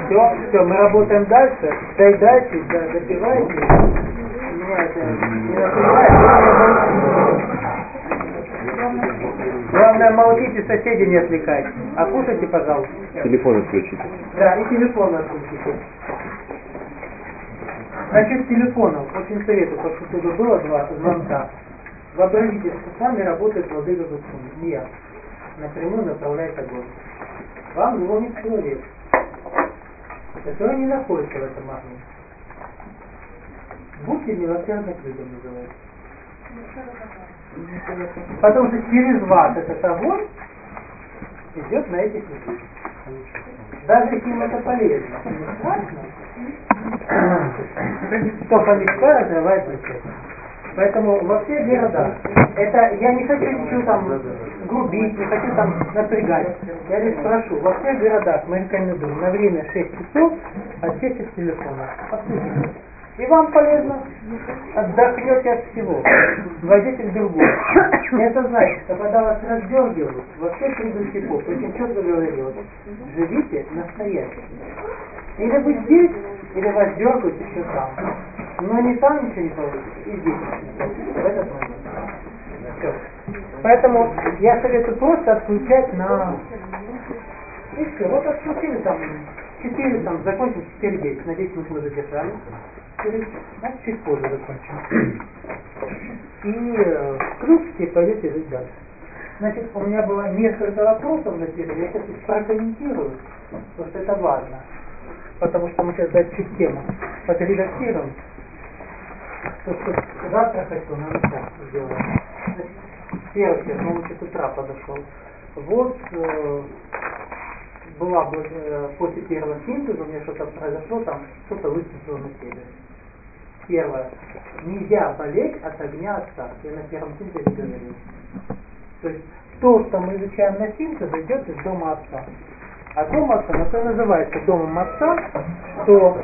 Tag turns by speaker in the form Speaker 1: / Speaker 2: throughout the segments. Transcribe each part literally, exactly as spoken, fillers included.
Speaker 1: Все, все, мы работаем дальше. Доедайте, да, допивайте. Меня это не напрягает. Главное, молчите, соседи не отвлекайте. А кушайте, пожалуйста.
Speaker 2: Телефон отключите.
Speaker 1: Да, и телефон отключите. Насчет телефонов, очень советую, потому что тут было два звонка. Вообразите, что с вами работает владыка Гуцун, не я. Напрямую направляет огонь. Вам звонит человек, который не находится в этом огне. Будьте милосердны к людям, называется. Потому что через вас этот огонь идет на этих людей. Даже если им это полезно, не страшно, то помеща разрывает бюджет. Поэтому во всех городах, это я не хочу ничего там грубить, не хочу там напрягать. Я лишь прошу, во всех городах мы рекомендуем на время шесть часов отсечь от телефона. Послушайте. И вам полезно, отдохнете от всего, войдете в другое. И это значит, что когда вас раздергивают, во всех предыдущих эпох, очень четко говорилось, живите настоящим. Или вы здесь, или вас дергают еще там. Но не там ничего не получится, и здесь в этот момент. Все. Поэтому я советую просто отключать на... И все, вот отключили там четыре, там, закончим четыре десять. Надеюсь, мы задержали. Значит, чуть позже закончим. И э, включите и пойдете жить дальше. Значит, у меня было несколько вопросов на первом, я сейчас их прокомментирую, потому что это важно. Потому что мы сейчас дать чуть тему подредактируем. То, что завтра хочу, надо так сделать. Значит, первый, но он с утра подошел. Вот э, была э, после первого синтеза, у меня что-то произошло, там что-то выскочило на теле. Первое. Нельзя болеть от огня отца. Я на первом синтезе говорил. То есть то, что мы изучаем на синтезе, идет из дома отца. А дом отца, ну это называется домом отца, что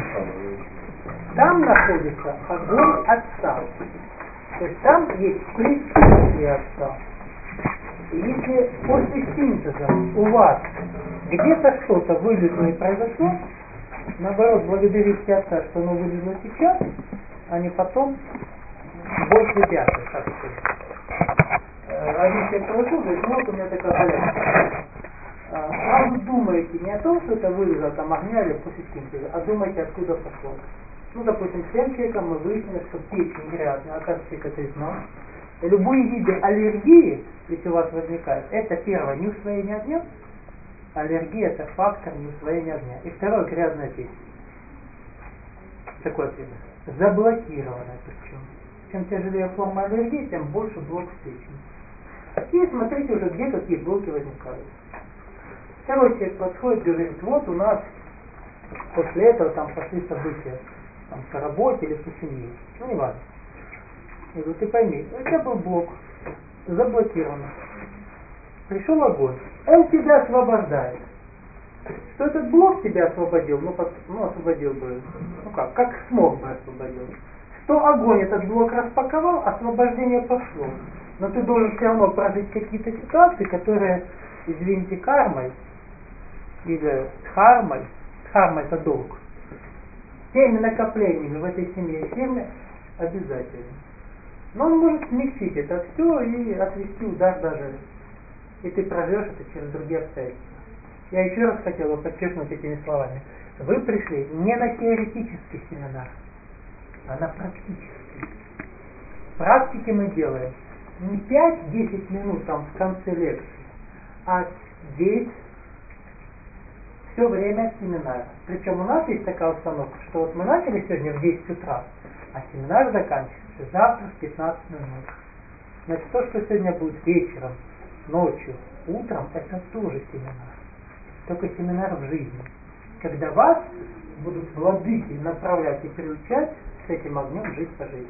Speaker 1: там находится огонь отца. То есть там есть присутствие отца. И если после синтеза у вас где-то что-то вылезло и произошло, наоборот, благодарите отца, что оно вылезло сейчас, а не потом больше ребята, так сказать. Один человек пришел, говорит, ну вот у меня такая болячка. Сразу думаете не о том, что это вылезло там огня или после синтеза, а думаете, откуда пошло. Ну, допустим, с тем человеком мы выяснили, что печень грязная, оказывается, человек это знал. Любые виды аллергии, если у вас возникает, это первое, неусвоение огня. Аллергия – это фактор неусвоения огня. И второе – грязная печень. Такой ответ. Заблокированная причем. Чем тяжелее форма аллергии, тем больше блок в печени. И смотрите уже, где какие блоки возникают. Второй человек подходит, говорит, вот у нас после этого там пошли события. Там по работе или по семье. Ну, не важно. Я говорю, ты пойми, у тебя был блок заблокирован. Пришел огонь. Он тебя освобождает. Что этот блок тебя освободил, ну, под, ну освободил бы, ну как, как смог бы освободил. Что огонь этот блок распаковал, освобождение пошло. Но ты должен все равно прожить какие-то ситуации, которые, извините, кармой, или дхармой, дхарма это долг, теми накоплениями в этой семье и фирме обязательно. Но он может смягчить это все и отвести удар даже, и ты проживешь это через другие обстоятельства. Я еще раз хотел бы подчеркнуть этими словами. Вы пришли не на теоретический семинар, а на практический. Практики мы делаем не пять-десять минут там в конце лекции, а здесь все время семинара. Причем у нас есть такая установка, что вот мы начали сегодня в десять утра, а семинар заканчивается завтра в пятнадцать ноль ноль. Значит, то, что сегодня будет вечером, ночью, утром, это тоже семинар. Только семинар в жизни. Когда вас будут владыки направлять и приучать с этим огнем жить по жизни.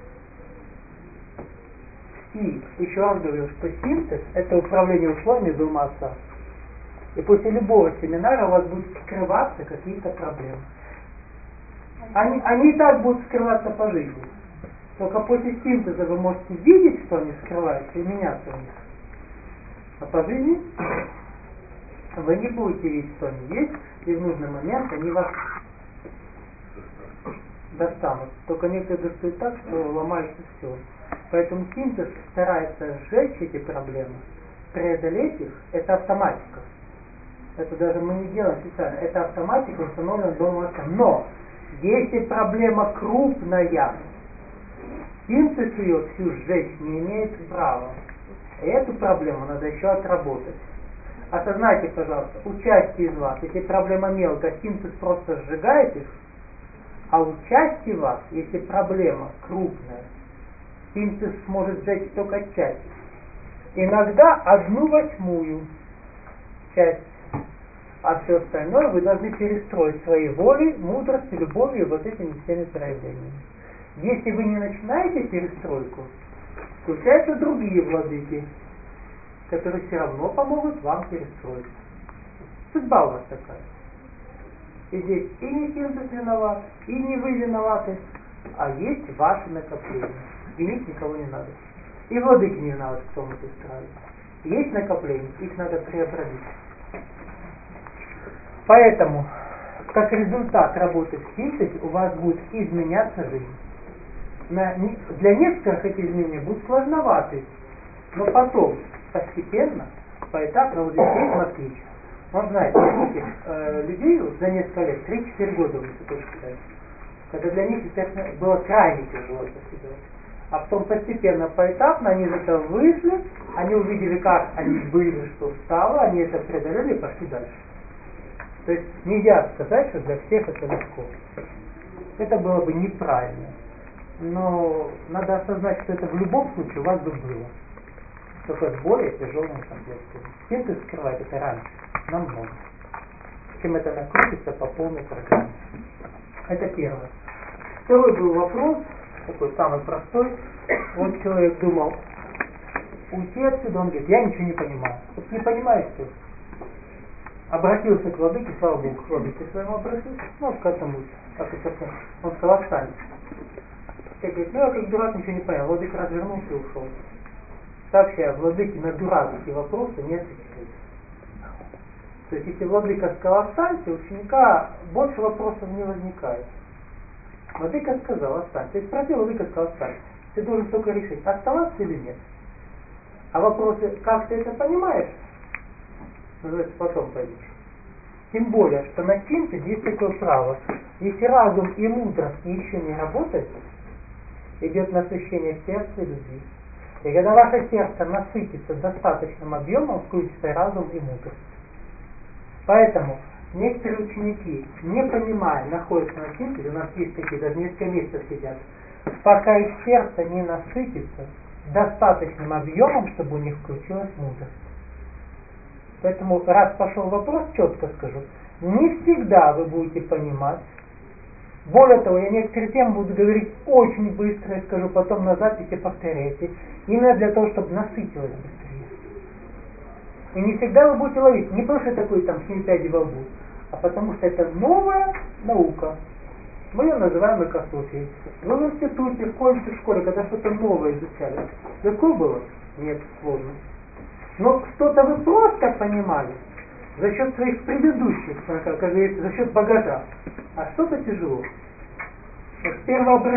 Speaker 1: И еще раз говорю, что синтез – это управление условиями дома отца. И после любого семинара у вас будут скрываться какие-то проблемы. Они, они и так будут скрываться по жизни. Только после синтеза вы можете видеть, что они скрываются, и меняться в них. А по жизни вы не будете видеть, что они есть, и в нужный момент они вас достанут. Только некоторые достают так, что ломается все. Поэтому синтез старается сжечь эти проблемы, преодолеть их. Это автоматика. Это даже мы не делаем специально. Это автоматика установлена дома. Но если проблема крупная, синтез ее всю сжечь не имеет права. И эту проблему надо еще отработать. Осознайте, пожалуйста, у части из вас, если проблема мелкая, синтез просто сжигает их, а у части вас, если проблема крупная, синтез сможет сжечь только часть. Иногда одну восьмую часть, а все остальное вы должны перестроить своей волей, мудростью, любовью и вот этими всеми проявлениями. Если вы не начинаете перестройку, включаются другие владыки, которые все равно помогут вам перестроиться. Судьба у вас такая. И здесь и не синтез виноват, и не вы виноваты, а есть ваши накопления. Винить никого не надо. И владыки не виноваты, кто мы тут устраивает. Есть накопления, их надо преобразить. Поэтому, как результат работы в синтезе, у вас будет изменяться жизнь. На, для некоторых эти изменения будут сложноваты, но потом, постепенно, поэтапно, вот здесь есть москвич. Он знает, таких э, людей вот, за несколько лет, три-четыре года уже такое считается. Когда для них, естественно, было крайне тяжело это все делать. А потом постепенно, поэтапно они из этого вышли, они увидели, как они были, что стало, они это преодолели и пошли дальше. То есть нельзя сказать, что для всех это легко. Это было бы неправильно. Но надо осознать, что это в любом случае у вас бы было. Только с более тяжелыми последствиями. Синтез скрывает это раньше, намного. Чем это накрутится по полной программе. Это первое. Второй был вопрос, такой самый простой. Вот человек думал, уйти отсюда, он говорит, я ничего не понимаю. Вот не понимаешь ты. Обратился к владыке, слава Богу, к владыке своему обратился, ну, к этому, как это, он сказал, останется. Я говорю, ну я как дурак ничего не понял, владыка развернулся и ушел. Сообщаю, владыки на дурацкие вопросы не отвечают. То есть, если владыка сказал останься, у ученика больше вопросов не возникает. Владыка сказал останься. То есть, спросил, владыка сказал останься. Ты должен только решить, оставаться или нет. А вопросы, как ты это понимаешь, называется, потом пойдешь. Тем более, что на синтезе есть такое право. Если разум и мудрость еще не работают, идет насыщение сердца и любви. И когда ваше сердце насытится достаточным объемом, включится разум и мудрость. Поэтому некоторые ученики, не понимая, находятся на синтезе, у нас есть такие, даже несколько месяцев сидят, пока их сердце не насытится достаточным объемом, чтобы у них включилась мудрость. Поэтому, раз пошел вопрос, четко скажу, не всегда вы будете понимать. Более того, я некоторые темы буду говорить очень быстро, я скажу потом на записи, повторяйте. Именно для того, чтобы насытилось быстрее. И не всегда вы будете ловить, не потому что такой там семь пядей во лбу, а потому что это новая наука. Мы ее называем экософией. Вы в институте, в колледже, в школе, когда что-то новое изучали, легко было? Нет, сложно. Но что-то вы просто понимали за счет своих предыдущих, как говорится, за счет багажа. А что-то тяжело. Вот первое